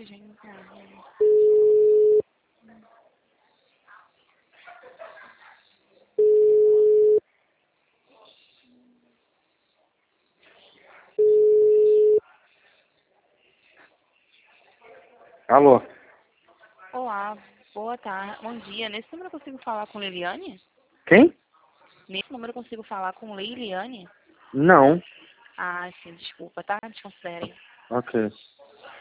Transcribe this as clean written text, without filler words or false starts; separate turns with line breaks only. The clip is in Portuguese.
Alô?
Olá, boa tarde, bom dia. Nesse número eu consigo falar com Leiliane?
Quem?
Nesse número eu consigo falar com Leiliane?
Não.
Ah, sim, desculpa, tá? Desconsidere.
Ok.